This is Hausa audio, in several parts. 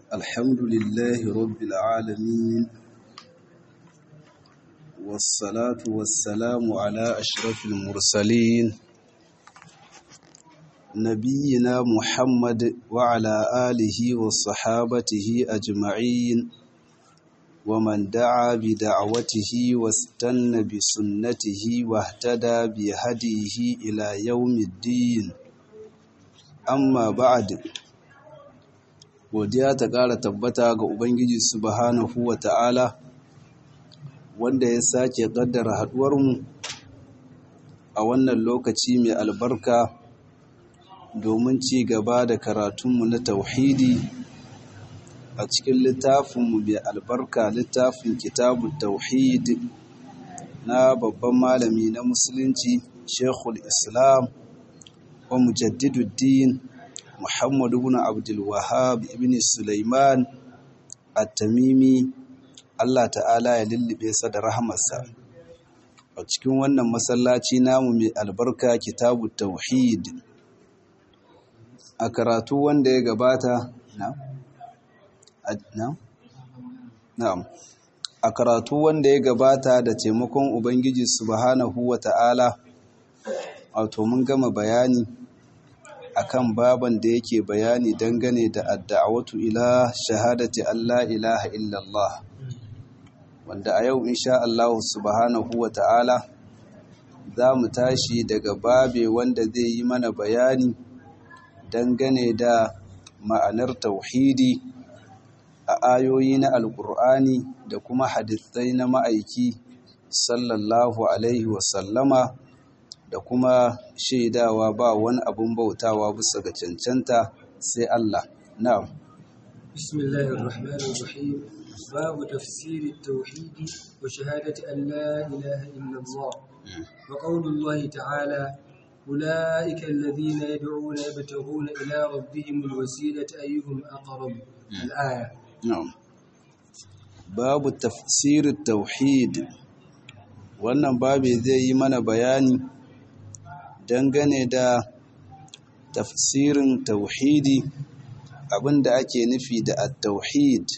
الحمد لله رب العالمين والصلاة والسلام على أشرف المرسلين نبينا محمد وعلى آله وصحابته أجمعين ومن دعا بدعوته واستنى بسنته واهتدى بهديه إلى يوم الدين أما بعد godiya ta ƙara tabbata ga Ubangiji subhanahu wa ta'ala wanda ya sake ƙaddara haɗuwarmu a wannan lokaci mai albarka domin ci gaba da karatunmu na tauhidi a cikin littafinmu mai albarka littafin kitabun tauhid na babban malami na musulunci Sheikhul Islam wa Mujaddiduddin Muhammad ibn Abdul Wahhab ibn Sulaiman At-Tamimi Allah ta'ala ya lullube sa da rahamarsa a cikin wannan masallaci namu mai albarka kitabut tauhid a karatu wanda ya gabata a karatu wanda ya gabata da taimakon Ubangiji subhanahu wa ta'ala wato mun gama bayani akan baban da yake bayani dangane da adda'awatu ila shahadati Allah ilaha illallah wanda a yau insha Allah subhanahu wa ta'ala za mu tashi daga babe wanda zai yi mana bayani dangane da ma'anar tauhidi a ayoyi na alkur'ani da kuma hadithai na ma'aiki sallallahu alaihi wasallama da kuma shaidawa ba wani abun bautawa bisa ga cancanta sai Allah. Na'am. Bismillahir Rahmanir Rahim. Babu tafsiri tauhidi wa shahadati an la ilaha illa Allah. Wa qaulullahi ta'ala ulaika alladhina yad'una yabtaghuna ila rabbihim alwasilata ayyuhum aqrab. Al-aya. Na'am. Babu tafsiri tauhid. Wannan babu zai yi mana bayani dangane da tafsirin tauhidi abinda ake nufi da at-tauhid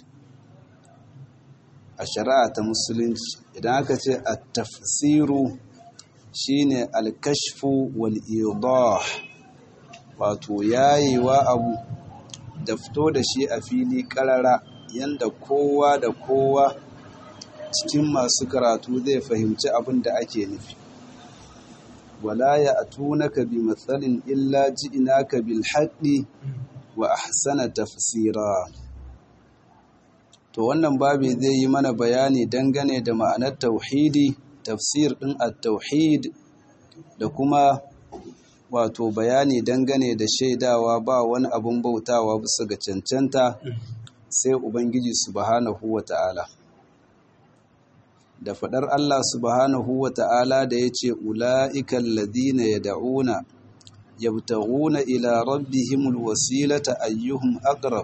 a shari'a ta musulunci idan aka ce at-tafsiru shine al-kashfu wal idah wato yayewa abu da fito da shi a fili karara yanda kowa da kowa cikin masu karatu zai fahimci abinda ake nufi ولا يأتونك بمثل إلا جئناك بالحق وأحسن تفسيرا to wannan babu zai yi mana bayani dangane da ma'anar tauhidi tafsir din at-tauhid da kuma wato bayani dangane da shaidawa ba wani abun bautawa bisa ga cancanta sai ubangiji subhanahu wata'ala da faɗar Allah subhanahu wa ta'ala da ya ce, Ula'ikan ladina ya da'una, yabtaguna ila rabbihimul wasilata ayyuhum aqrab.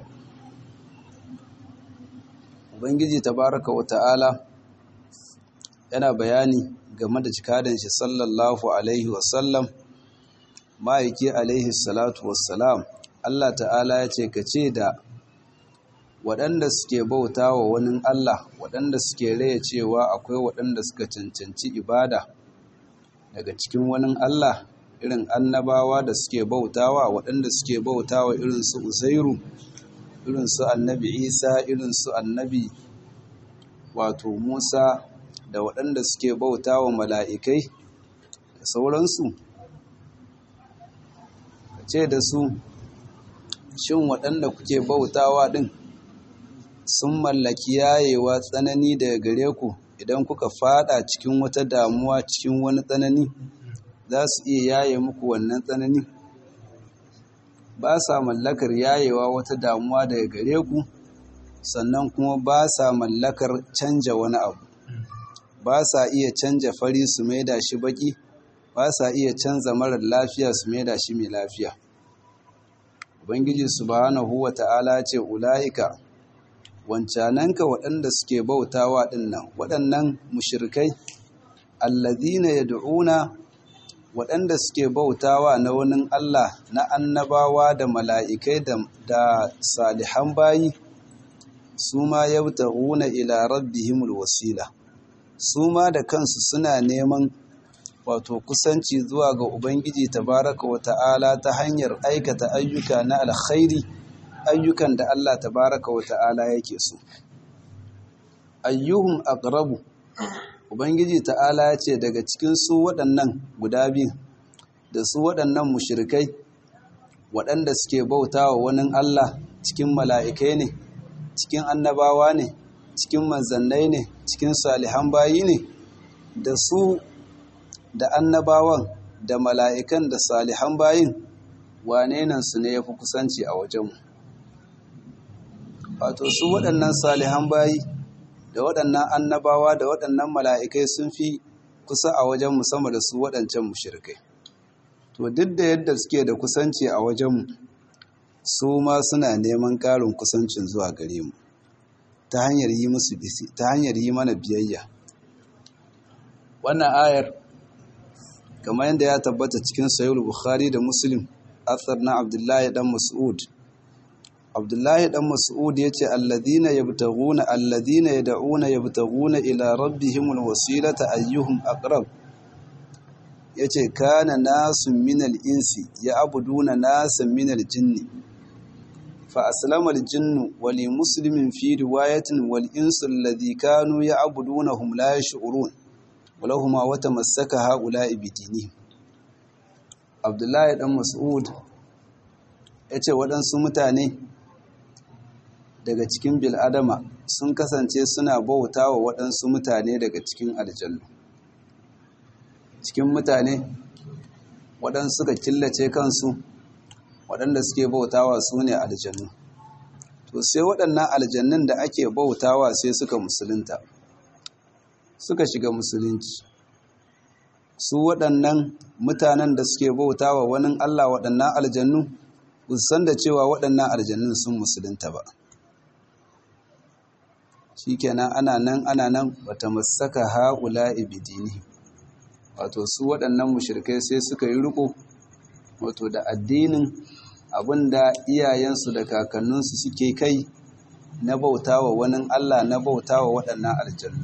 Ubangiji tabaraka wa ta'ala yana bayani game da jikadan shi sallallahu Alaihi wasallam, ma'aiki Alaihi salatu wassalam. Allah ta'ala ya ce, ka ce da waɗanda suke bauta wa wani Allah waɗanda suke raya cewa akwai waɗanda suka cancanci ibada daga cikin wani Allah irin annabawa da suke bautawa waɗanda suke bautawa irin su Uzairu irin su annabi Isa irin su annabi wato Musa da waɗanda suke bautawa mala'ikai da sauransu ce da su shin waɗanda kuke bautawa ɗin sun mallaki yayewa tsanani daga gare ku idan kuka fada cikin wata damuwa cikin wani tsanani za su iya yaye muku wannan tsanani ba sa mallakar yayewa wata damuwa daga gare ku sannan kuma ba sa mallakar canja wani abu ba sa iya canja fari su maida shi baki ba sa iya canza marar lafiya su maida shi mai lafiya ubangiji subhanahu wata'ala ce ulaika wancananka waɗanda suke bautawa ɗinnan waɗannan mushrikai allazina yad'una waɗanda suke bautawa na wani Allah na annabawa da mala'ikai da salihan bayi su ma yabtaghuna ila rabbihimul wasila, su ma da kansu suna neman wato kusanci zuwa ga Ubangiji tabaraka wa ta'ala ta hanyar aikata ayyuka na alkhairi, ayyukan da Allah tabaraka wa ta'ala yake so. Ayyuhum aqrabu, Ubangiji ta'ala ya ce daga cikin su waɗannan guda biyu da su waɗannan mushrikai waɗanda suke bautawa wani Allah, cikin mala'ikai ne, cikin annabawa ne, cikin manzannai ne, cikin salihan bayi ne, da su da annabawan da mala'ikan da salihan bayin, wane nan su ne ya fi kusanci a wajenmu. Wato su waɗannan salihan bayi da waɗannan annabawa da waɗannan mala'ikai sun fi kusa a wajenmu sama da su waɗancan mushrikai. To duk da yadda suke da kusanci a wajenmu, su ma suna neman ƙarin kusancin zuwa gare mu ta hanyar yi musu bisi, ta hanyar yi mana biyayya. Wannan ayar kamar yadda ya tabbata cikin Sahih Bukhari da Muslim, athar na Abdullahi dan Mas'ud. Abdullahi dan Mas'ud yace alladhina yad'una yabtaghuna ila rabbihimul wasilata ayyuhum aqrab. Yace kana nasun minal insi ya'buduna nasan minal jinni fa aslama al-jinnu wa li muslimin fi riwayatin wal insu alladhi kanu ya'budunahum la yash'urun wa lahumma wa tamassaka ha'ula'i bidini. Abdullahi dan Mas'ud yace waɗansu mutane daga cikin bil'adama sun kasance suna bautawa waɗansu mutane daga cikin aljannu. Cikin mutane waɗansu suka killace kansu, waɗanda suke bautawa su ne aljannu. To sai waɗannan aljannun da ake bautawa sai suka musulunta, suka shiga musulunci. Su waɗannan mutanen da suke bautawa wani Allah, waɗannan aljannu, ba san da cewa waɗannan aljannun sun musulunta ba. Shikenan ana nan wata masaka haƙula ibidini, wato su waɗannan mushrikai sai suka yi riko wato da addinin abinda iyayensu da kakanninsu suke kai na bautawa wani Allah, na bautawa waɗannan aljannu.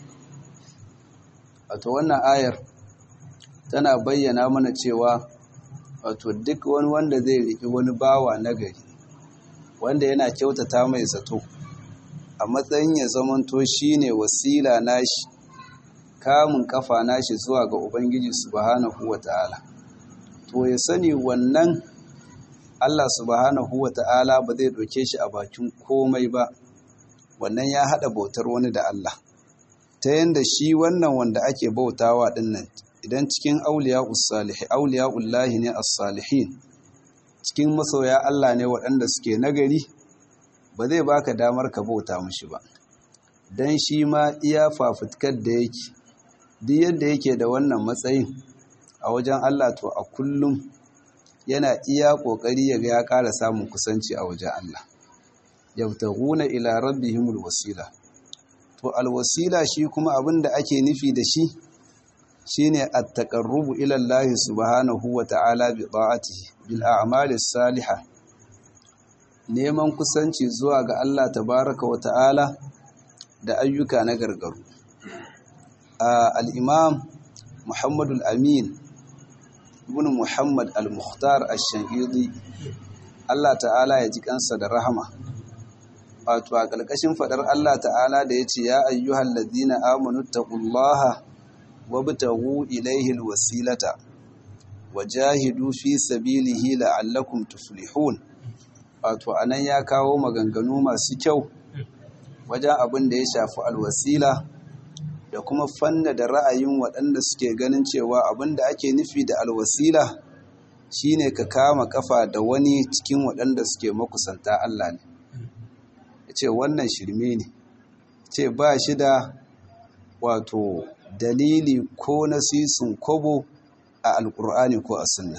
Wato wannan ayar tana bayyana mana cewa wato duk wani wanda zai riƙi wani bawa nagari wanda yana kyautata mai zato a matsayin ya zamanto shine wasila nashi, kamun kafa nashi zuwa ga Ubangiji subhanahu wata'ala, to ya sani wannan Allah subhanahu wata'ala ba zai doke shi a bakin komai ba. Wannan ya hada bautar wani da Allah, ta yanda shi wannan wanda ake bautawa dinnan idan cikin auliya'ullahi ne as-salihin, cikin masoya Allah ne waɗanda suke nagari, ba zai baka damar ka bauta mishi ba, dan shi ma iya fafutkar da yake, duk yadda yake da wannan matsayin a wajen Allah, to a kullum yana iya kokari ya ga ya ƙara samun kusanci a wajen Allah. Yabtaghuna ila rabbihimul wasila. To alwasila shi kuma abinda ake nufi da shi shine at-taqarrubu ila Allah subhanahu wa ta'ala bi ta'atihi bil a'mali salihah, neman kusanci zuwa ga Allah tabaraka wa ta'ala da ayyuka na gargaru. Al-Imam Muhammad al-Amin ibn Muhammad al-Mukhtar ash-Shanqidi, Allah ta'ala ya ji kansa da rahama, wato a ƙarƙashin faɗar Allah ta'ala da ya ce ya ayyuhal ladina amanu taqullaha wabtaghu ilayhi al-wasilata wajahidu fi sabilihi la'allakum tuflihun. Wato anan ya kawo maganganu masu kyau wajen abin da ya shafi alwasila da kuma fanna da ra'ayin waɗanda suke ganin cewa abin da ake nufi da alwasila shine ka kama kafa da wani cikin waɗanda suke makusanta Allah ne. Ya ce wannan shirme ne, ce ba shi da wato dalili ko nasisun kobo a alkur'ani ko a sunna.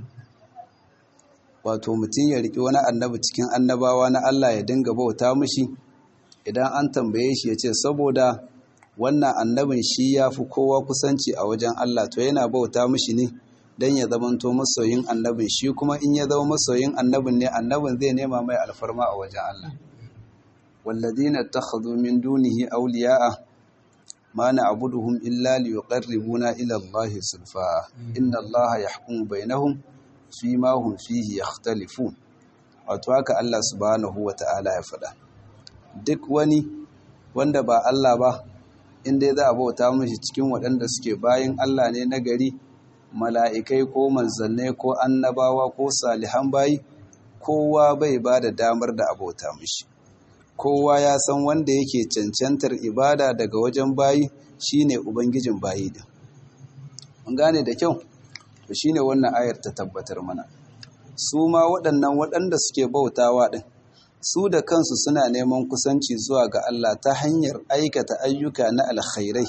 Wato mutum ya riƙi wani annabi cikin annabawa na Allah ya dinga bauta mishi, idan an tambaye shi ya ce saboda wannan annabin shi ya fi kowa kusanci a wajen Allah, to yana bauta mishi ne don ya zamanto masoyin annabin, shi kuma in ya zama masoyin annabin ne, annabin zai nema mai alfarma a wajen Allah. walladhina ittakhadhu min dunihi awliya'a ma na'buduhum illa liyuqarribuna ila Allahi zulfa inna Allaha yahkumu bainahum fima hum fihi yakhtalifun. Wato haka Allah subhanahu wata'ala ya faɗa. Duk wani wanda ba Allah ba inda za a bauta mashi cikin waɗanda suke bayin Allah ne na gari, mala'ikai ko manzannai ko annabawa ko salihan bayi, kowa bai ba da damar da abota mashi. Kowa ya san wanda yake cancantar ibada daga wajen bayi shine ubangijin bayi din. Mun gane da kyau? To shine wannan ayar ta tabbatar mana. Su ma waɗannan waɗanda suke bautawa din, su da kansu suna neman kusanci zuwa ga Allah ta hanyar aikata ayyuka na alkhairai.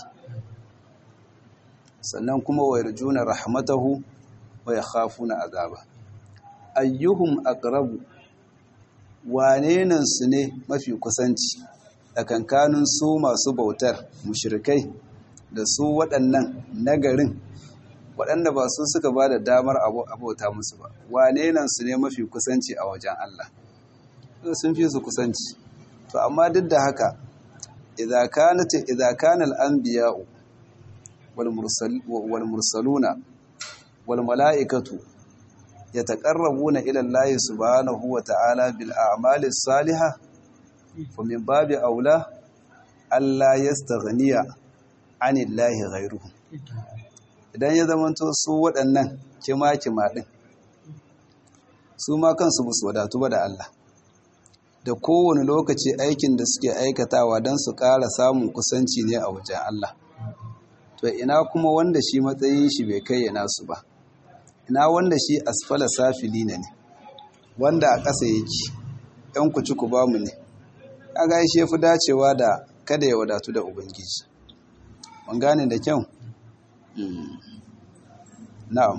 Sannan kuma wa yarjuna rahmatahu wa yakhafuna azaba. Ayyuhum aqrabu, wane nan su ne mafi kusanci tsakankanin su masu bautar mushrikai da su waɗannan nagarin waɗanda ba su suka ba da damar abota musu ba. Wane nan su ne mafi kusanci a wajen Allah? Sun fi su kusanci. To amma duk da haka idza kana al-anbiya'u wal mursaluna wal mala'ikatu yataqarrabuna ila Allah subhanahu wa ta'ala bil a'mali salihah fa min babi aula alla yastaghniya 'anillahi ghayruhu. Idan ya zamanto su waɗannan kima din su ma kansu ba su wadatu ba da Allah, da kowane lokaci aikin da suke aikatawa don su ƙara samun kusanci ne a wajen Allah. To ina kuma wanda shi matsayin shi bai kai nasu ba, ina wanda shi asfala safili ne, wanda a ƙasa yake ɗan ku ci ku ba mu ne, kaga shi fi dacewa da kada ya wadatu da Ubangiji. Mun gane da kyau? Na'am.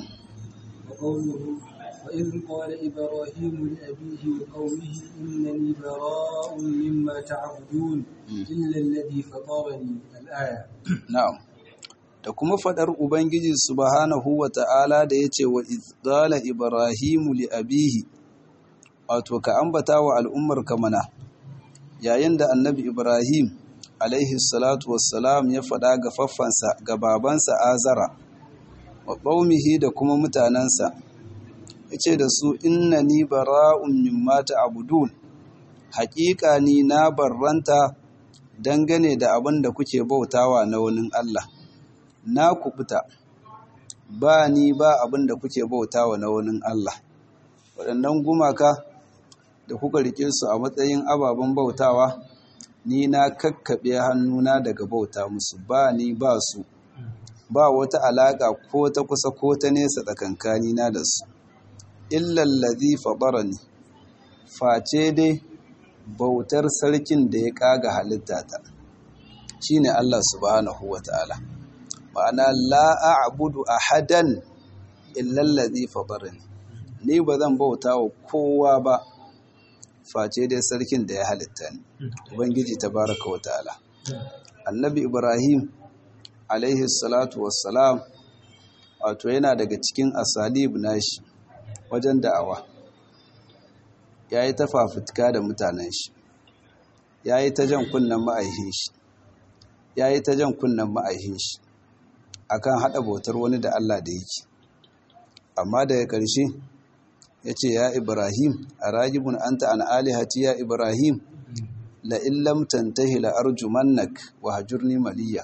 وإذ قال إبراهيم لأبيه وقومه إنني براء مما تعبدون إلا الذي فطرني الآية. نعم. Da kuma faɗar Ubangiji subhanahu wa ta'ala da ya ce wa izgala Ibrahimu li abihi, wato ka ambata wa al'ummar kamana, yayin da annabi Ibrahim alaihi salatu wassalam ya faɗa ga faffansa ga babansa Azara, wa ƙaumihi da kuma mutanensa, ya ce da su inna ni bara'un mimma ta'budun, haƙiƙa ni na barranta dangane da abin da kuke bautawa na wani Allah. Na kubuta, ba ni ba abin da kuke bautawa na wani Allah. Waɗannan gumaka da kuka rike su a matsayin ababen bautawa, ni na kakkaɓe hannuna daga bauta musu, ba ni ba su, ba wata alaƙa ko ta kusa ko ta nesa tsakankanina da su. Illallazi faɗarani, face dai bautar sarkin da ya ƙaga halittata, shi ne Allah subhanahu wa ta'ala. Ma'ana la'a'abudu ahadan illallazi faɗarani, ni ba zan bauta wa kowa ba face dai sarkin da ya halitta ni, Ubangiji tabaraka wa ta'ala. Annabi Ibrahim alaihi salatu wassalam, wato yana daga cikin asalib nashi wajen da'awa. Ya yi ta fafutuka da mutanen shi, ya yi ta jan kunnen ma'aihin shi, ya yi ta jan kunnen ma'aihin shi akan haɗa bautar wani da Allah da yake. Amma daga ƙarshe ya ce, ya Ibrahim, a ragibun anta an alihati ya Ibrahim, la'in lam tantahi la'arjumannak wa hajurni maliya.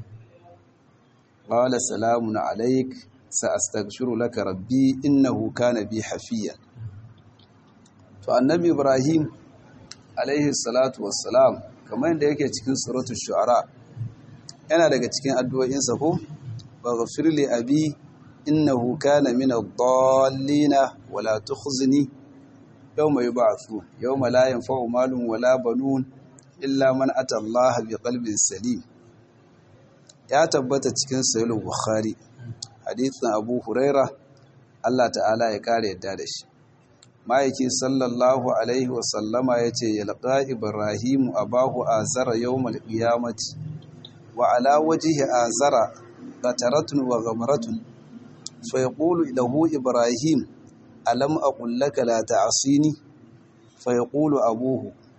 Qala salamun alaik, sa'astaghfiru laka rabbi innahu kana bi hafiyan. To annabi Ibrahim alaihi salatu wassalam, kamar yadda yake cikin suratul shu'ara, yana daga cikin addu'o'insa ko waghfir li abi innahu kana min ad-dallin wa la tukhzini yawma yub'athu yawma la yanfa'u malun wala banun illa man ata Allah bi qalbin salim. Ya tabbata cikin sahih bukhari hadithin Abu Huraira, Allah ta'ala ya kare yadda da shi. Ma'aiki sallallahu alaihi wasallama ya ce, yalqa Ibrahimu abahu azara yawmal qiyamati wa ala wajhi azara qataratun wa ghamratun fa yaqulu lahu Ibrahim alam aqul laka la ta'sini fa yaqulu abuhu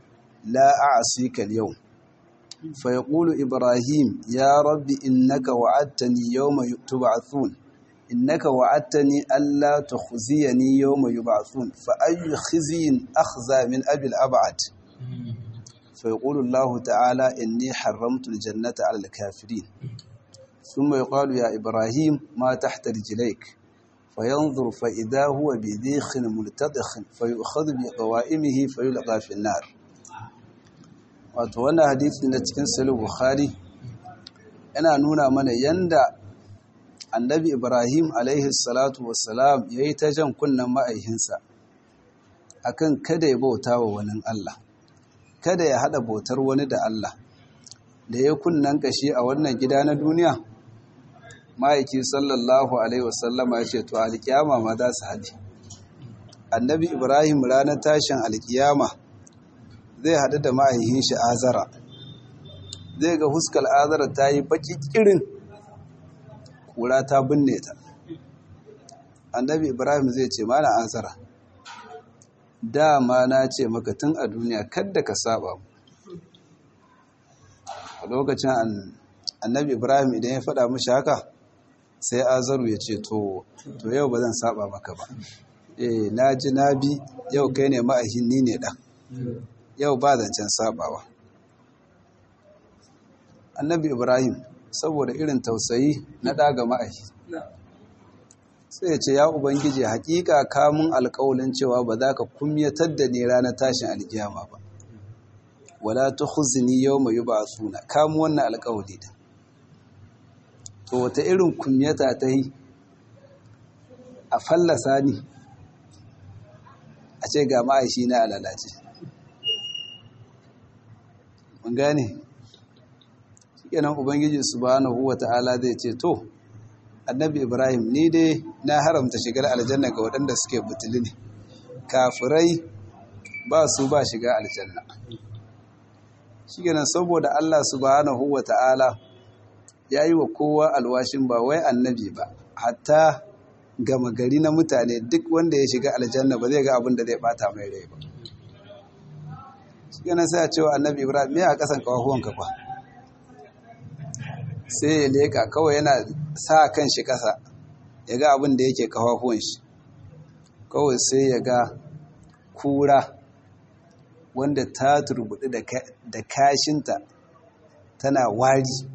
لا أعصيك اليوم فيقول إبراهيم يا رب إنك وعدتني يوم تبعثون إنك وعدتني ألا تخزيني يوم يبعثون فأي خزي أخزى من أبي الأبعد فيقول الله تعالى إني حرمت الجنة على الكافرين ثم يقال يا إبراهيم ما تحت رجليك فينظر فإذا هو بذيخ ملتضخ فيؤخذ بقوائمه فيلقى في النار. wato wannan hadisi na cikin sahih Bukhari yana nuna mana yanda annabi Ibrahim alaihi salatu wassalam yayi ta jan kunnan ma'aihinsa akan kada ya bauta wa wani Allah, kada ya hada bautar wani da Allah. Da ya kunnan kashi a wannan gida na duniya, ma'aiki sallallahu alaihi wasallama ya ce to alkiyama ma za su haɗe. Annabi Ibrahim ranar tashin alkiyama zai haɗu da ma'aihin shi Azara, zai ga huskar Azara ta yi baki kirin, kura ta binne ta. Annabi Ibrahim zai ce mana Azara, dama na ce maka tun a duniya kadda ka saba mu. A lokacin annabi Ibrahim idan ya faɗa mishi haka, sai Azaru ya ce to yau ba zan saba maka ba, na ji na bi, yau kai ne ma'aihin ni ne ɗan, yau ba zancen sabawa. Annabi Ibrahim saboda irin tausayi na ɗaga ma'aihi sai ya ce ya Ubangiji, hakika kamun alƙawalin cewa ba za ka kumyatar da ni ranar tashin alkiyama ba, wala tukhzini yawma yub'athuna, kamun wannan alƙawali da to wata irin kumyata ta yi a fallasa ni a ce ga ma'aishi na alalace. Mun gane shikenan Ubangiji subhanahu wata'ala zai ce to annabi Ibrahim, ni dai na haramta shigar aljanna ga waɗanda suke butuli ne, kafirai ba su ba shiga aljanna. Shikenan saboda Allah subhanahu wata'ala ya yi wa kowa alwashin ba wai annabi ba, hatta gama gari na mutane duk wanda ya shiga aljanna ba zai ga abin da zai bata mai rai ba. Shikenan sai a cewa annabi Ibrahim, me a kasan kawahuwanka kwa? Sai ya leka kawai yana sa kan shi kasa ya ga abin da yake kawahuwan shi, kawai sai ya ga kura wanda ta turbuɗi da kashinta tana wari.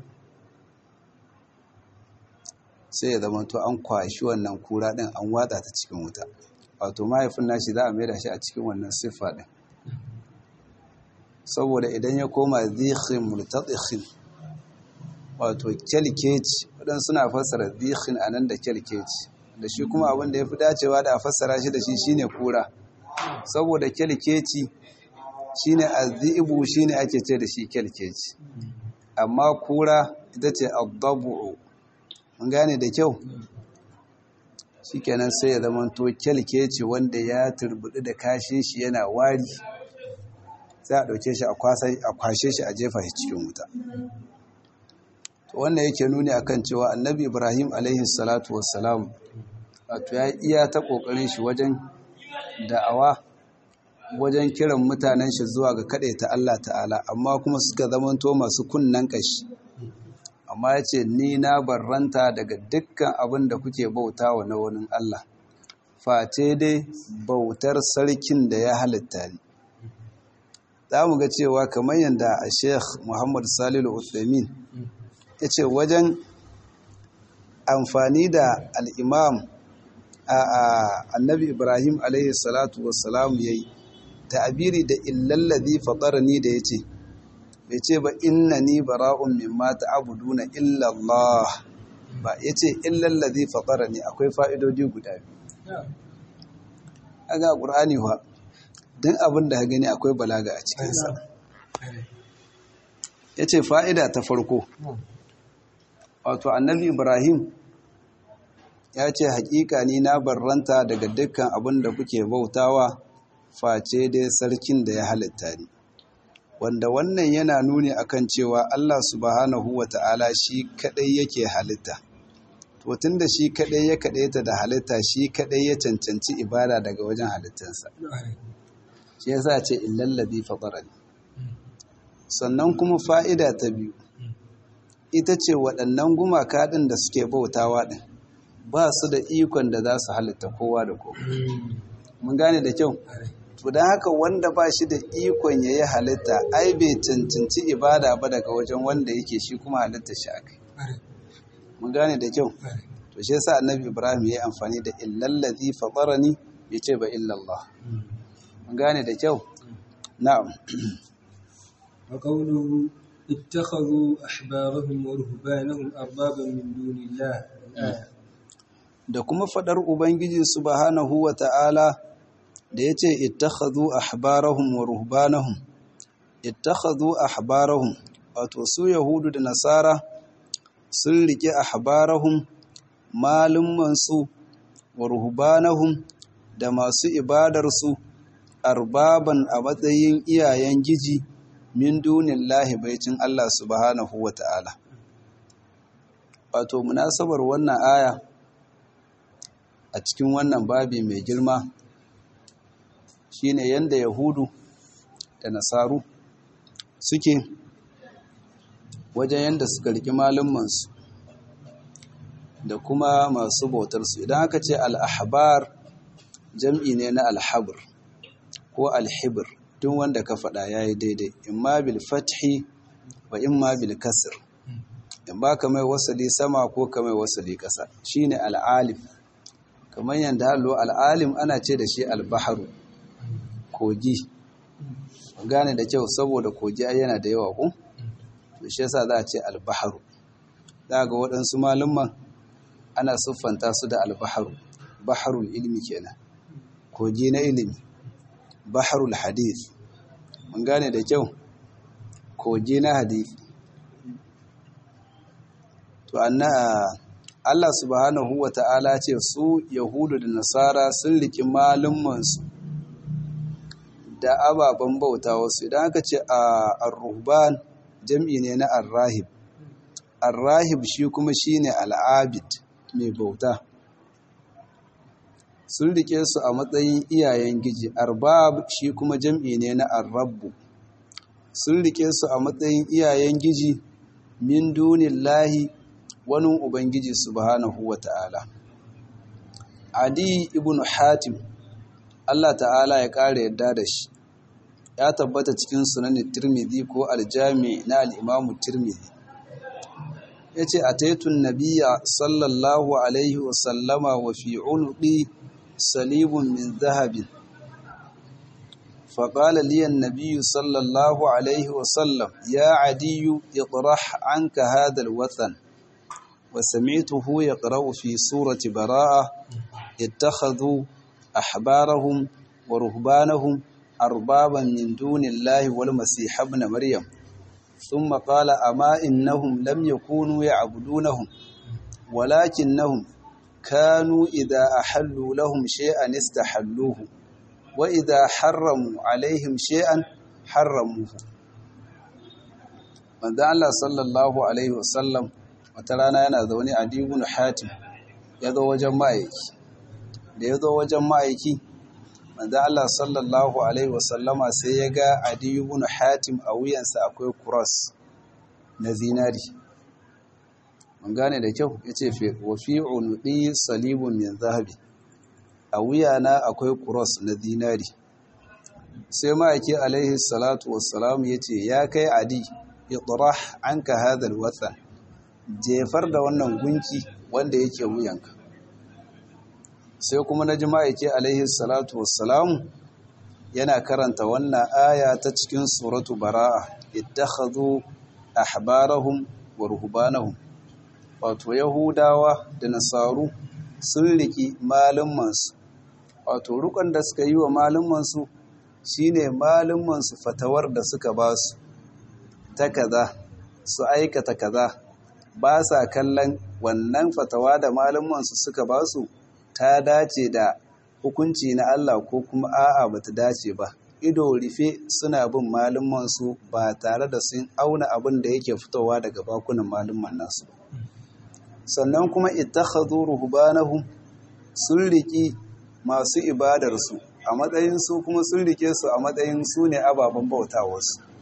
Sai ya zama to an kwashi wannan kura ɗin an watsa ta cikin wuta, wato mahaifin nashi za a maida shi a cikin wannan siffa ɗin, saboda idan ya koma zikhin multaɗikhin, wato kyalkeci, waɗansu suna fassara zikhin a nan da kyalkeci, da shi kuma abin da ya fi dacewa da a fassara shi da shi shine kura, saboda kyalkeci shine azibu, shine ake ce da shi kyalkeci, amma kura ita ce addabu. Mun gane da kyau. Shikenan sai ya zama to kyalkeci wanda ya turbuɗi da kashin shi yana wari, sai a ɗauke shi a kwashe shi a jefa shi cikin wuta. To wannan yake nuni akan cewa annabi Ibrahim alaihi salatu wassalam wato ya iya ta kokarin shi wajen da'awa, wajen kiran mutanen shi zuwa ga ta Allah ta'ala, amma kuma suka zamanto masu kunnan kashi. Amma ya ce ni na barranta daga dukkan abin da kuke bauta wa na wani Allah, face dai bautar sarkin da ya halitta ni. Za mu ga cewa kamar yadda a Sheikh Muhammad Salihu Uthaymin ya ce wajen amfani da al'imam annabi Ibrahim alaihi salatu wassalam ya yi ta'abiri da illallazi fatarani da ya ce, bai ce ba innani bara'un mimma ta'buduna illa Allah ba, yace illal ladhi fatarani. Akwai fa'idodi guda biyu. Aga Qur'ani wa dan abin da ka gani akwai balaga a cikin sa. Yace fa'ida ta farko, wato annabi Ibrahim ya ce haƙiƙa ni na barranta daga dukkan abin da kuke bautawa face dai sarkin da ya halitta ni. Wanda wannan yana nuni akan cewa Allah subhanahu wata'ala shi kadai yake halitta. To tunda shi kadai ya kadaita da halitta, shi kadai ya cancanci ibada daga wajen halittansa. Shi yasa ce illal ladhi fatarani. sannan kuma fa'ida ta biyu ita ce waɗannan gumaka ɗin da suke bautawa ɗin ba su da ikon da za su halitta kowa da kowa. Mun gane da kyau? To don haka wanda ba shi da ikon ya yi halitta ai bai cancanci ibada ba daga wajen wanda yake shi kuma halitta shi aka. Mun gane da kyau? To shi yasa annabi Ibrahim ya yi amfani da illallazi fatarani ya ce ba illallah. Mun gane da kyau? Na'am. Wa qawluhu ittakhadhu ahbarahum wa ruhbanahum arbaban min dunillah. Da kuma fadar Ubangiji subhanahu wa ta'ala da ya ce ittakhadhu ahbarahum wa ruhbanahum. Ittakhadhu ahbarahum, wato su Yahudu da Nasara sun rike ahbarahum malummansu wa ruhbanahum da masu ibadarsu arbaban a matsayin iyayen giji min dunillahi baicin Allah subhanahu wa ta'ala. Wato munasabar wannan aya a cikin wannan babi mai girma shine yanda Yahudu da Nasaru suke wajen yanda suka riki malumansu da kuma masu bautarsu. Idan aka ce al-ahbar jam'i ne na al-habr ko al-hibr, duk wanda ka faɗa yayi daidai, imma bil fathi wa imma bil kasr, in ba ka mai wasali sama ko ka mai wasali ƙasa, shine al-alim. Kamar yanda hallo al-alim ana ce da shi al-bahru, kogi. Gane da kyau saboda kogi ai yana da yawa ko to shi yasa za a ce al-bahru. Za ga waɗansu malumman ana siffanta su da al-bahru, bahrul ilmi kenan, kogi na ilimi. Bahrul hadith, mun gane da kyau, kogi na hadith. To Allah subhanahu wa ta'ala ce su Yahudu da Nasara sun riki malummansu da ababen bauta wasu. Idan aka ce ar-ruhban jam'i ne na ar-rahib. Ar-rahib shi kuma shine al-abid, mai bauta. Sun rike su a matsayin iyayen giji. Arbab shi kuma jam'i ne na ar-rabbu. Sun rike su a matsayin iyayen giji min dunillahi, wani ubangiji subhanahu wata'ala. Adi ibn Hatim, Allah ta'ala ya ƙara yadda da shi, ya tabbata cikin sunanin Tirmidhi ko aljami na al'imamu Tirmidhi. Ya ce, a taitun nabiya sallallahu alaihi wasallama wa fi unuɗi salibun min zahabin. faƙala liyan nabiyu sallallahu alaihi wasallam, ya adiyu iqrah anka hadal wathan. wa sami'tuhu yaqra'u fi surati bara'a ittakhadhu أحبارهم ورهبانهم أربابا من دون الله والمسيح ابن مريم ثم قال أما إنهم لم يكونوا يعبدونهم ولكنهم كانوا إذا أحلوا لهم شيئا استحلوه وإذا حرموا عليهم شيئا حرموه. من ذا الله صلى الله عليه وسلم وترانا ينظرني عدي بن حاتم يذو جمعيك da ya zo wajen ma'aiki, manzo Allah sallallahu alaihi wasallama sai ya ga Adi ibn Hatim a wuyansa akwai kuras na zinari. Mun gane da kyau, yace wa fi unqi salibun min zahabi, a wuyana akwai kuras na zinari. Sai ma'aiki alaihi salatu wassalam yace, ya kai Adi, itrah anka hadha alwathan, jefar da wannan gunki wanda yake wuyanka. Sai kuma na ji ma'aiki alaihi salatu wassalamu yana karanta wannan aya ta cikin suratu bara'a, ittakhadhu ahbarahum wa ruhbanahum. Wato Yahudawa da Nasaru sun riki malumansu, wato rukun da suka yi wa malumansu shine malumansu fatawar da suka ba su ta kaza, su aikata kaza, ba sa kallon wannan fatawa da malumansu suka ba su ta dace da hukunci na Allah ko kuma a'a bata dace ba. Ido rufe suna bin malumansu ba tare da sun auna abin da yake fitowa daga bakunan malumman nasu. Sannan kuma ittakhadhu ruhbanahum, sun riki masu ibadarsu a matsayin su kuma sun rike su a matsayin su ne ababen bautawarsu.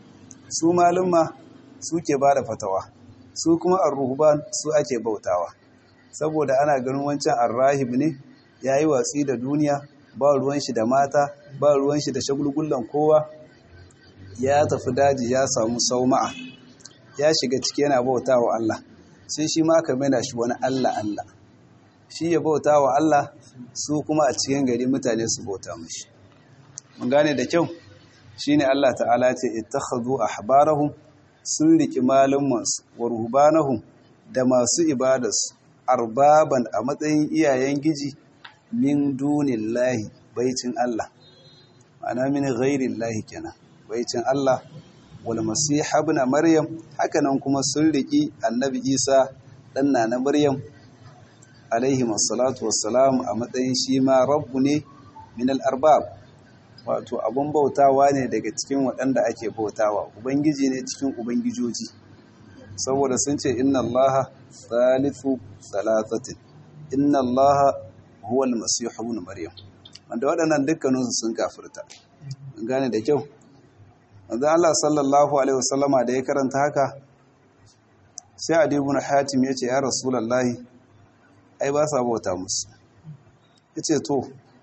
su malumma suke ba da fatawa, su kuma ar-ruhban su ake bautawa, saboda ana ganin wancan ar-rahib ne yayi watsi da duniya, ba ruwan shi da mata, ba ruwan shi da shagulgullan kowa, ya tafi daji ya samu sauma'a, ya shiga ciki yana bautawa Allah, sai shi ma aka maida shi wani Allah, shi ya bautawa Allah, su kuma a cikin gari mutane su bauta mashi. Mun gane da kyau, shine Allah ta'ala ce ittakhadhu ahbarahum, sun riki malumansu wa ruhbanahum da masu ibadarsu arbaban a matsayin iyayen giji min dunillahi baicin Allah, ma'ana min ghairillahi kenan, baicin Allah. Wal masih ibn maryam, hakanan kuma sun riki annabi Isa dan na Maryam alaihi wassalatu wassalam a matsayin shi ma rabbu ne min al-arbab, wato abun bautawa ne daga cikin waɗanda ake bautawa, ubangiji ne cikin ubangijoji, saboda sun ce inna allaha thalithu thalathatin, inna allaha huwa al-masih ibn maryam, wanda waɗannan dukkaninsu sun kafirta. Gane da kyau, wanda Allah sallallahu alaihi wasallama da ya karanta haka, sai Adi ibn Hatim ya ce ya rasulullahi ai ba sa bauta musu. Yace to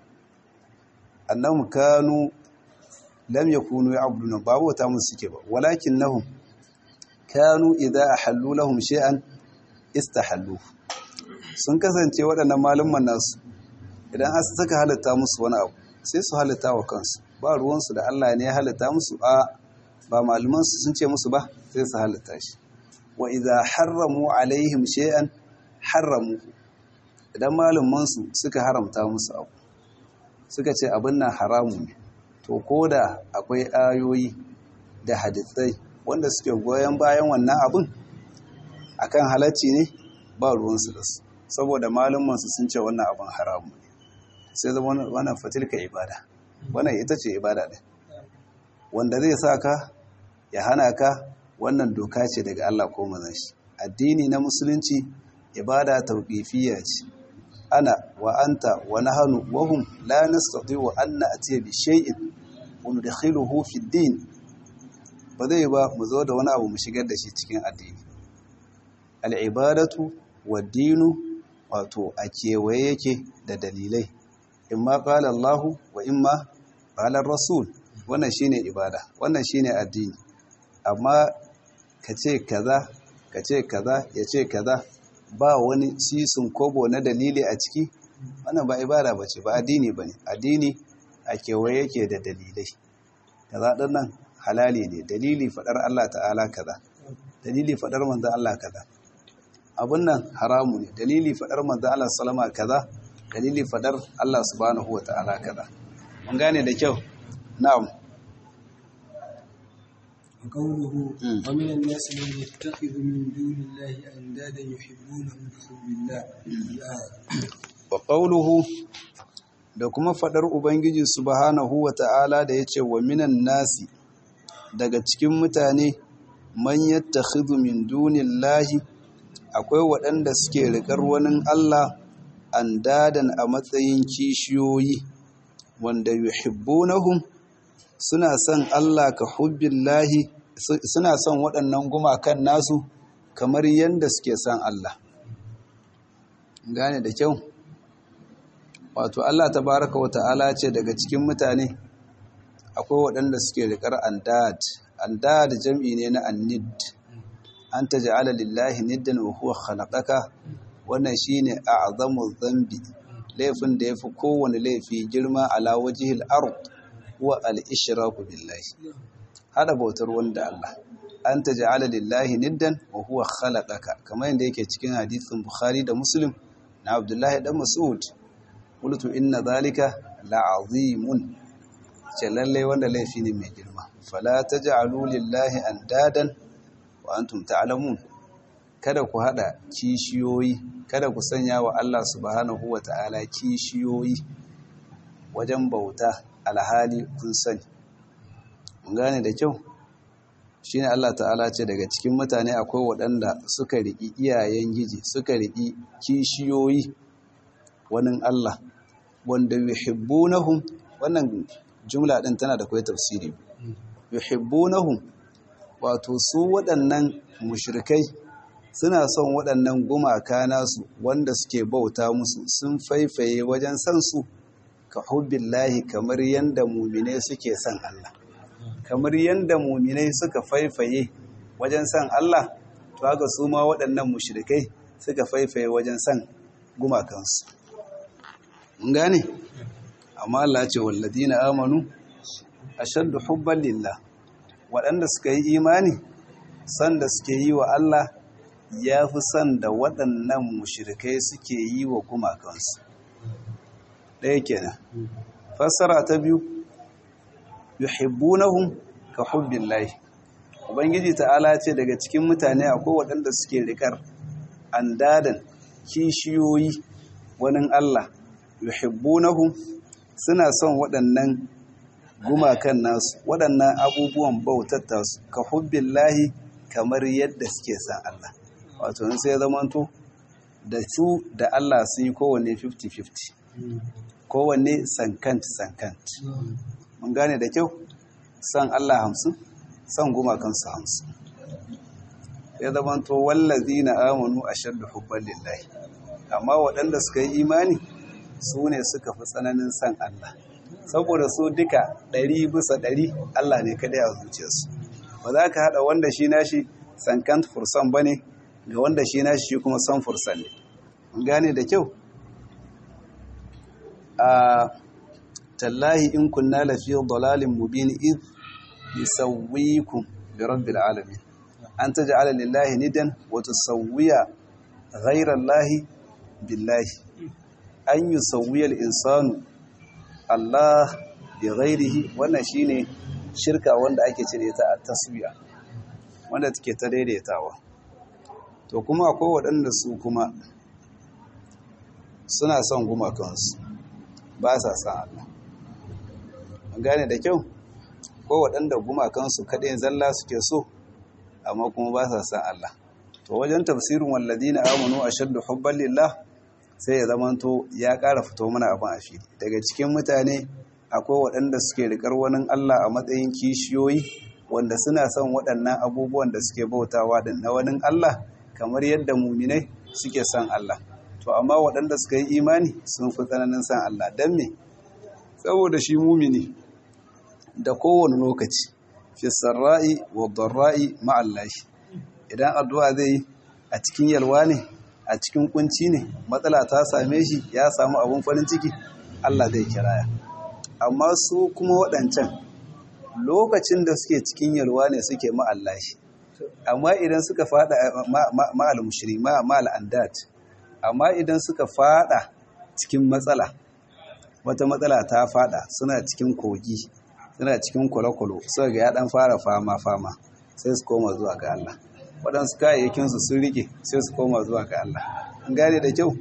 annahum kanu lam yakunu ya'buduna, ba bauta musu suke ba, walakinnahum kanu idza ahallu lahum shay'an istahallu. Sun kasance waɗannan malumman nasu idan an saka halitta musu wani abu sai su halitta wa kansu, ba ruwansu da Allah ne ya halitta musu, ba maluman su sun ce musu ba, sai su halitta shi. Wa idza harramu alaihim shay'an harramu, idan maluman su suka haramta musu abu, suka ce abin nan haramu ne, to koda akwai ayoyi da hadisai wanda suke goyon bayan wannan abin akan halacci ne, ba ruwansu da su, saboda maluman su sun ce wannan abin haramu ne, sai zama wannan fatilka ibada, wannan ita ce ibada ɗin, wanda zai sa ka ya hana ka, wannan doka ce daga Allah ko manzon shi. Addini na musulunci ibada tauqifiyya ce, ana wa anta wa nahnu wa hum la nastati'u an na'tiya bi shay'in wa nudkhiluhu fi ad-din, ba zai ba mu zo da wani abu mu shigar da shi cikin addini. Al-ibadatu wad-dinu, wato a kewaye yake da dalilai, imma qala Allah wa imma qala Rasul, wannan shine ibada, wannan shine addini. Amma kace kaza ya ce kaza, ba wani sisin kobo na dalili a ciki, wannan ba ibada bace, ba addini bane. Addini a kewaye yake da dalilai, kaza din nan halali ne, dalili fadar Allah ta'ala kaza, dalili fadar manzon Allah kaza, abun nan haramu ne, dalili fadar manzon Allah sallama kaza, dalili fadar Allah subhanahu wa ta'ala kaza. Mun gane da kyau. Na'am. وقوله ومن الناس من يتخذ من دون الله أندادا يحبونهم كحب الله. وقوله da kuma fadar Ubangiji subhanahu wa ta'ala da yace wa minan nasi, daga cikin mutane, man yattakhidhu min dunillahi, akwai waɗanda suke riƙar wani Allah andadan a matsayin kishiyoyi, wanda yuhibbunahum, suna son Allah ka hubbillahi, suna son waɗannan gumakan nasu kamar yadda suke son Allah. Gane da kyau, wato Allah tabaraka wa ta'ala ce daga cikin mutane akwai waɗanda suke riƙar andad jam'i ne na annid, an taj'ala lillahi niddan wa huwa khalaqaka, wannan shine a'zamu dhanbi, laifin da yafi kowane laifi girma ala wajhil ard wa al-ishraku billahi, hada bautar wanda Allah, an taj'ala lillahi niddan wa huwa khalaqaka, kamar yadda yake cikin hadisin Bukhari da Muslim na Abdullahi dan Mas'ud, qultu inna dhalika la'azimun, ce lalle wanda laifi ne mai girma, fala taj'alu lillahi andadan wa antum ta'lamun, kada ku hada kishiyoyi, kada ku sanya wa Allah subhanahu wa ta'ala kishiyoyi wajen bauta alhali kun sani. Mun gane da kyau, shine Allah ta'ala ce daga cikin mutane akwai waɗanda suka riƙi iyayen giji, suka riƙi kishiyoyi wani Allah, wanda yuhibbunahum, wannan jumla din tana da kai tafsiri, yuhibbunahum wato su waɗannan mushrikai suna son waɗannan gumaka nasu wanda suke bauta musu sun faifaye wajen san su ka hubbillahi kamar yanda mu'minai suke son Allah kamar yanda mu'minai suka faifaye wajen san Allah to haka su ma waɗannan mushrikai suka faifaye wajen san gumakansu mun gane amma Allah ya ce walladina amanu ashaddu hubban lillah waɗanda suka yi imani san da suke yi wa Allah ya fi san da waɗannan mushrikai suke yi wa gumakansu ɗaya kenan fassara ta biyu yuhibbunahum ka hubbillahi ubangiji ta'ala ce daga cikin mutane akwai waɗanda suke rikar andadan kishiyoyi wani Allah yuhibbunahum suna son waɗannan gumakan nasu waɗannan abubuwan bautatta su ka hubbillahi kamar yadda suke san Allah wato sai zamanto da su da Allah sun yi kowanne 50-50 kowanne sankant mun gane da kyau san Allah 50 san gumakansu 50 ya zamanto wallazina amanu ashaddu hubban lillahi amma waɗanda suka yi imani su ne suka fi tsananin san Allah saboda su duka 100% Allah ne kadai a zuciyarsu ba za ka haɗa wanda shi nashi sankant fursan ba ne ga wanda shi nashi shi kuma san fursan ne mun gane da kyau a tallahi in kunna lafi dalalin mubin id yusawwikum bi rabbil alamin an taj'ala lillahi nidan wa tusawwiya ghayra allahi billahi an yusawwiya al-insanu Allah bi ghairihi wannan shine shirka wanda ake cire ta a taswiya wanda take ta daidaitawa to kuma akwai waɗanda su kuma suna son gumakansu ba sa san Allah an gane da kyau ko waɗanda gumakansu kaɗai zalla suke so amma kuma ba sa san Allah to wajen tafsirin walladina amanu ashaddu hubban lillah sai ya zamanto ya ƙara fito mana abin a fili daga cikin mutane akwai waɗanda suke riƙar wani Allah a matsayin kishiyoyi wanda suna son waɗannan abubuwan da suke bautawa da na wani Allah kamar yadda muminai suke son Allah to amma waɗanda suka yi imani sun fi tsananin son Allah don me saboda shi mumini da kowane lokaci fi sarra'i wa darra'i ma'allahi idan addu'a zai yi a cikin yalwa ne a cikin kunci ne matsala ta same shi ya samu abun farin ciki Allah zai kiraya amma su kuma waɗancan lokacin da suke cikin yalwa ne suke ma'allahi amma idan suka fada ma'al mushri ma'al andat amma idan suka fada cikin matsala wata matsala ta fada suna cikin kogi suna cikin kwalokwalo suka ga ya dan fara fama sai su koma zuwa ga Allah waɗansu kayayyakinsu sun rike sai su koma zuwa ga Allah an gane da kyau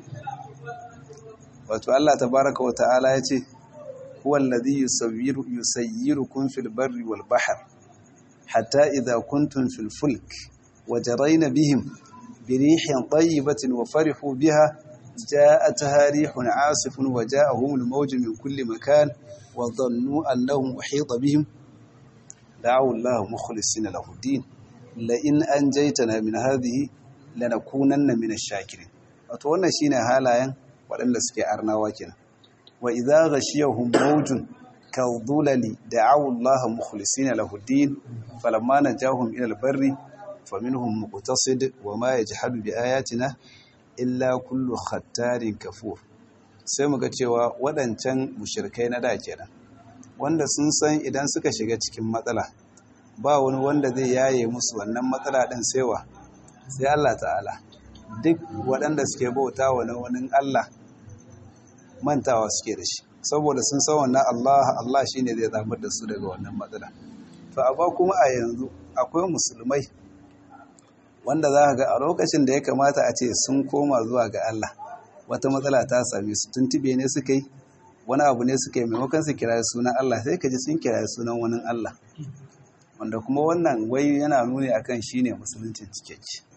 wato Allah tabaraka wa ta'ala ya ce huwa alladhi yusayyirukum fil barri wal bahr hatta idha kuntum fil fulk وجرين بهم بريح طيبة وفرحوا بها جاءتها ريح عاصف وجاءهم الموج من كل مكان وظنوا أنهم أحيط بهم دعوا الله مخلصين له الدين لئن أنجيتنا من هذه لنكونن من الشاكرين وتوانا شينا هالايا ولن لسكي أرنا واكنا وإذا غشيهم موج كالظلل دعوا الله مخلصين له الدين فلما نجاهم إلى البر فمنهم مقتصد وما يجحد بآياتنا إلا كل ختار كفور sai muga cewa waɗancan mushrikai na da kenan wanda sun san idan suka shiga cikin matsala ba wani wanda zai yaye musu wannan matsala din saiwa sai Allah ta'ala duk waɗanda suke bauta wa wani Allah mantawa suke da shi saboda sun san wannan Allah shine zai zamar da su daga wannan matsala to amma kuma a yanzu akwai musulmai wanda za ka ga a lokacin da ya kamata a ce sun koma zuwa ga Allah wata matsala ta same su tuntube ne suka yi wani abu ne suka yi maimakon su kira sunan Allah sai ka ji sun kira sunan wani Allah wanda kuma wannan wai yana nuni akan shine musulunci cikakke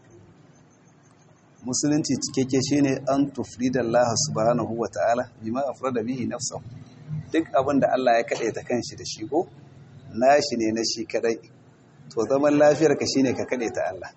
musulunci cikakke shine an tufrida Allah subhanahu wataala bima afrada bihi nafsahu duk abin da Allah ya kadaita kanshi da shi ko nashi ne na shi kadai to zaman lafiyar ka shine ka kade ta Allah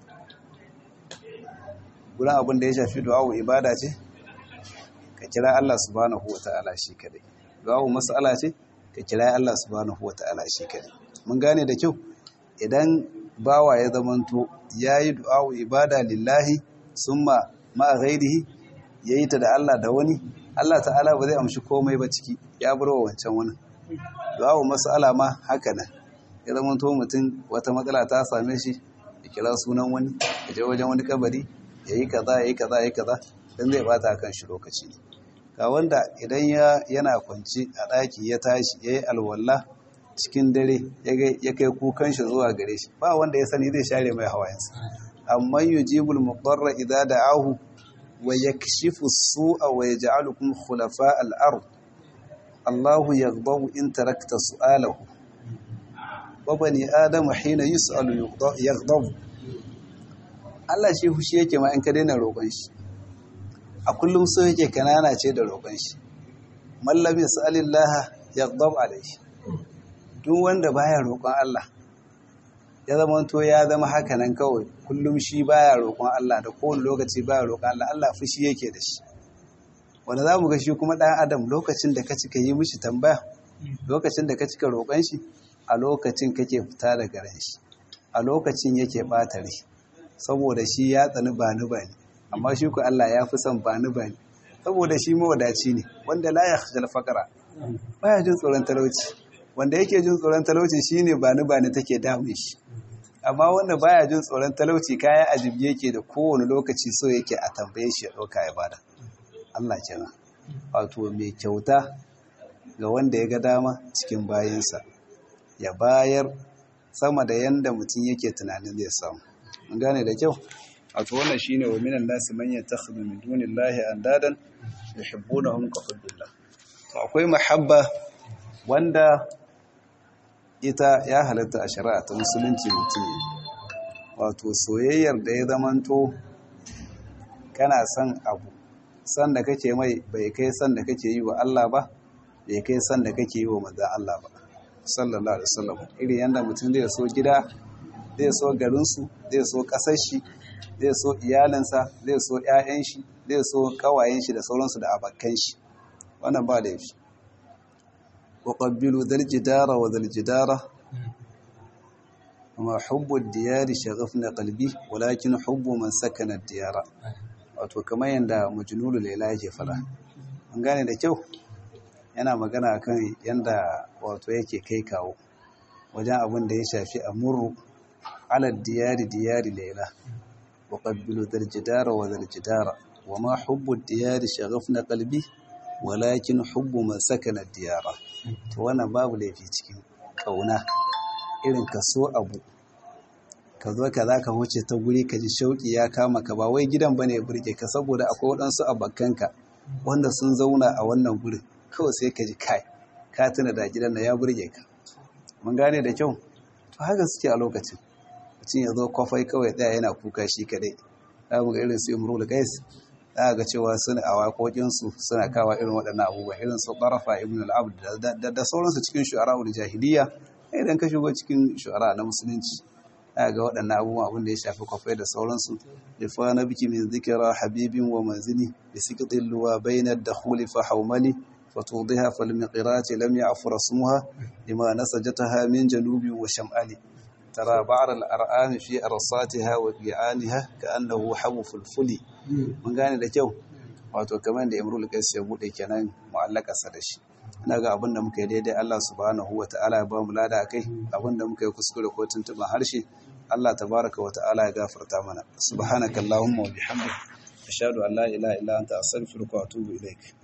gurin abin da ya shafi du'a ibada ce ka kira Allah subhanahu wataala shi kadai du'a mas'ala ce ka kira Allah subhanahu wataala shi kadai mun gane da kyau idan bawa ya zamanto yayi du'a ibada lillahi summa ma ghairihi yayi ta da Allah da wani Allah ta'ala ba zai amshi komai ba ciki ya bar wa wancan wani du'a mas'ala ma haka nan ya zamanto mutum wata matsala ta same shi ya kira sunan wani ya je wajen wani kabari yayi kaza dan zai bata kan shi lokaci ne ga wanda idan yana kwanci a daki ya tashi yayi alwala cikin dare ya kai kukan shi zuwa gare shi ba wanda ya sani zai share mai hawayensa amma yujibul mudarra idza da'ahu wa yakshifu as-su'a wa yaj'alukum khulafa al-ard Allahu yaghdabu in tarakta su'alahu wa bani adam hina yus'alu yaghdabu Allah shi fushi yake ma in ka daina roƙon shi a kullum so yake kanana ce da roƙon shi mallam yas'alillaha yaghdab alayhi duk wanda baya roƙon Allah ya zama to ya zama haka nan kawai kullum shi baya roƙon Allah da kowane lokaci baya roƙon Allah Allah fushi yake da shi wanda zamu ga shi kuma dan adam lokacin da ka cika yi mishi tambaya lokacin da ka cika roƙon shi a lokacin kake fita daga ran shi a lokacin yake bata rai saboda shi ya tsani bani amma shi ku Allah ya fi son bani saboda shi mawadaci ne wanda la yakhjal faqra baya jin tsoron talauci wanda yake jin tsoron talauci shine bani take damun shi amma wanda baya jin tsoron talauci kaya ajibi yake da kowane lokaci so yake a tambaye shi ya dauka ya bada Allah kenan wato mai kyauta ga wanda ya ga dama cikin bayinsa ya bayar sama da yanda mutum yake tunanin zai samu mun gane da kyau wato wannan shine wa minan nasi man yattakhidhu min dunillahi andadan yuhibbunahum ka hubbillah to akwai mahabba wanda ita ya halatta a shari'a ta musulunci mutum wato soyayyar da ya zamanto kana son abu san da kake mai bai kai san da kake yi wa Allah ba bai kai san da kake yi wa manzon Allah ba sallallahu alaihi wasallam irin yanda mutum zai so gida zai so garinsu zai so ƙasar shi zai so iyalinsa zai so ƴaƴan shi zai so kawayen shi da sauransu da abakan shi wannan ba laifi wa qabbilu dhal jidara wa dhal jidara amma hubbu ad-diyari shaghafna qalbi walakin hubbu man sakana ad-diyara wato kamar yanda majnunu layla yake fara an gane da kyau yana magana akan yanda wato yake kai kawo wajen abin da ya shafi amuru على الديار ديار ليلى وقبلوا ذا الجدار وذا الجدار وما حب الديار شغفنا قلبي ولكن حب من سكن الديار وانا babu laifi cikin kauna irin ka so abu ka zo ka zaka wuce ta guri ka ji shauki ya kama ka ba wai gidan bane ya burge ka saboda akwai wadansu abakanka wanda sun zauna a wannan gurin kawai sai ka ji kai ka tuna da gidan da ya burge ka mun gane da kyau to haka suke a lokacin mutum ya zo kwafai kawai tsaya yana kuka shi kadai za mu ga irin su imrul qais za ga cewa suna a waƙoƙinsu suna kawa irin waɗannan abubuwa irin su tarafa ibn al-abd da sauransu cikin shu'ara'ul jahiliya idan ka shigo cikin shu'ara na musulunci za ga waɗannan abubuwa abin da ya shafi kwafai da sauransu ifa na biki min zikira habibin wa manzili bi siqtil luwa bayna ad-dakhul fa hawmali فتوضيها فالمقرات لم يعفر اسمها لما نسجتها من جنوب وشمال ترى بعض الأرآم في أرصاتها وقيعانها كأنه حبو فلفلي من gane da kyau wato kamar da Imrul Qais ya bude kenan mu'allaka sa da shi ina ga abinda muka yi daidai Allah subhanahu wataala ya ba mu lada akai abinda muka yi kuskure ko tuntuban harshe Allah tabaaraka wataala ya gafarta mana subhanakallahumma wa bihamdika ashhadu an la ilaha illa anta astaghfiruka wa atubu ilaik